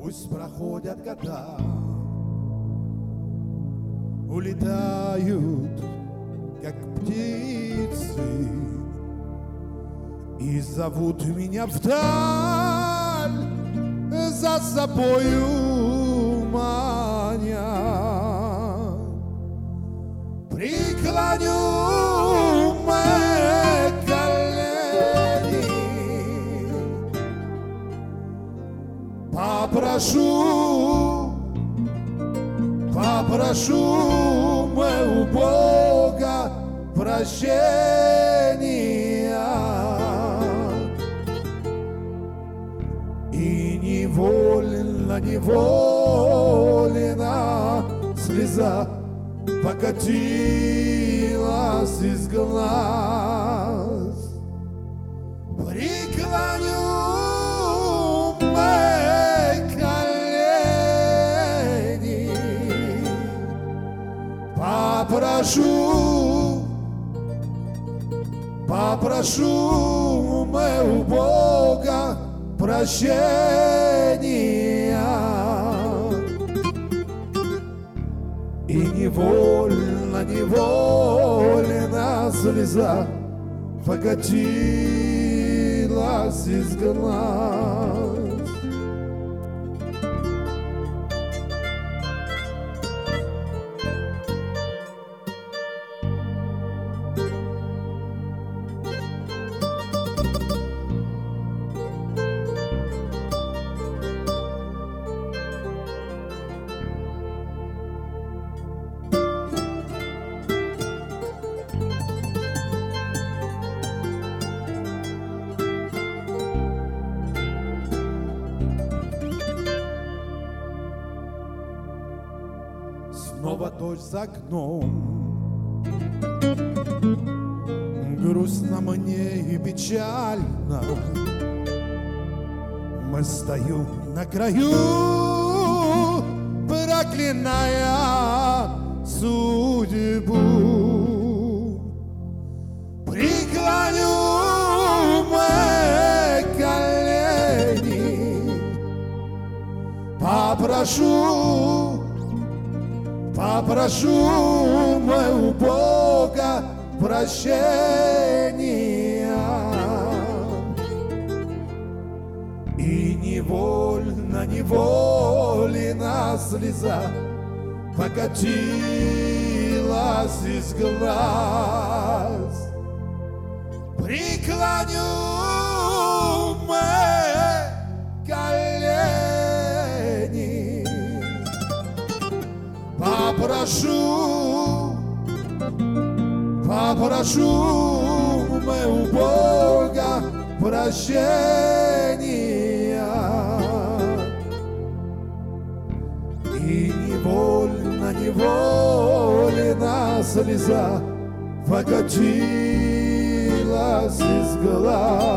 Пусть проходят года, улетают, как птицы, и зовут меня вдаль, за собою маня. Преклоню мои колени, попрошу мы у Бога прощения. И невольно слеза покатилась из глаз. Преклоню мои колени, попрошу мы у Бога прощения. И невольно слеза покатилась из глаз. Снова дождь за окном, грустно мне и печально. Мы стою на краю, проклиная судьбу. Преклоню мои колени, попрошу мы у Бога прощения. И невольно слеза покатилась из глаз. Преклоню мои колени, попрошу мы у Бога прощения. И невольно слеза покатилась из глаз.